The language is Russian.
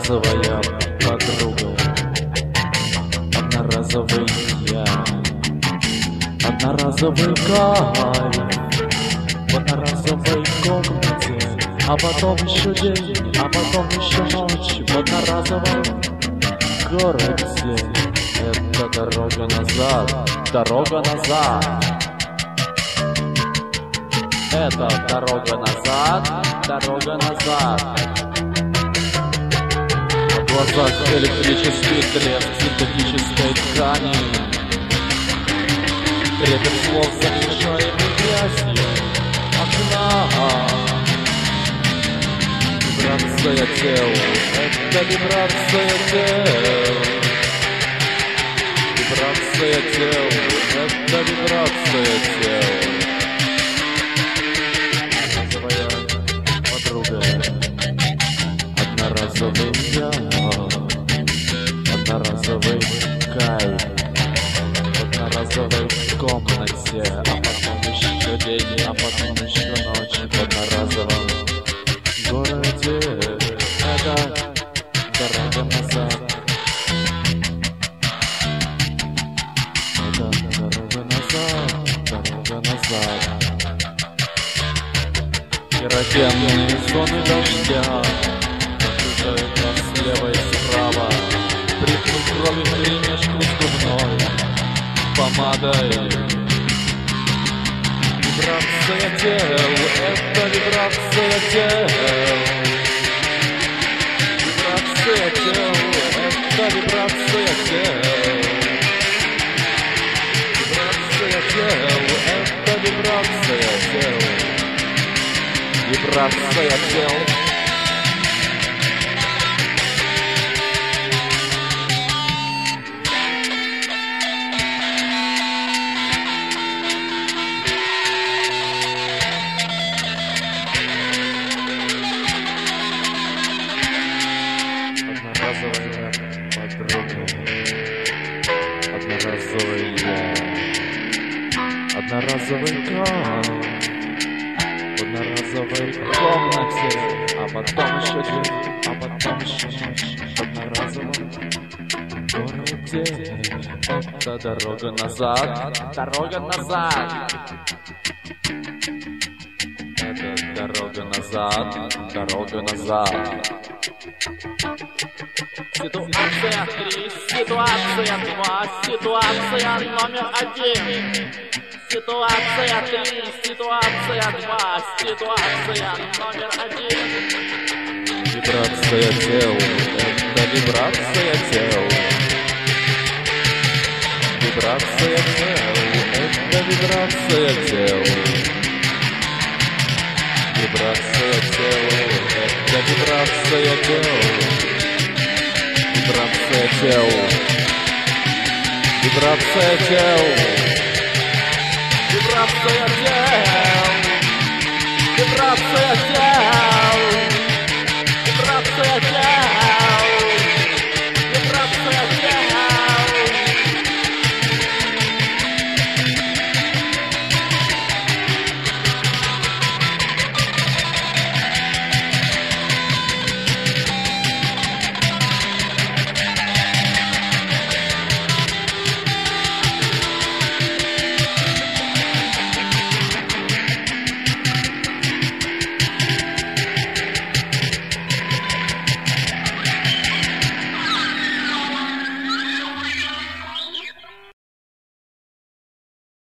Одноразовая подруга, одноразовый я, одноразовый кайф в одноразовой комнате, а потом еще день, а потом еще ночь в одноразовом городе. Это дорога назад, дорога назад. Это дорога назад, дорога назад. В глазах электрический треск синтетической ткани, трепет слов замешаемый грязью окна. Вибрация тел, это вибрация тел. Вибрация тел, это вибрация тел. Твоя подруга, одноразовый я, одноразовый кайф в одноразовой комнате, а потом еще день, а потом еще ночь в одноразовом городе. Это дорога назад. Это дорога назад, дорога назад. Эрогенные зоны дождя окружают нас слева и справа. Привкус крови вперемешку с губной помадой. Вибрация тел, это вибрация тел. Вибрация тел, это вибрация тел. Вибрация тел, это вибрация тел. Вибрация тел. Одноразовая подруга, одноразовый я, одноразовый кайф в одноразовой комнате, а потом еще день, а потом еще ночь в одноразовом городе. Это дорога назад, дорога назад. Это дорога назад, дорога назад. Ситуация 3, ситуация 2, ситуация номер 1. Ситуация 3, ситуация 2, ситуация номер 1. Вибрация тел, это вибрация тел. Вибрация тел, это вибрация тел. Вибрация тел, это вибрация тел. Вибрация тел, вибрация тел. Вибрация тел, вибрация тел.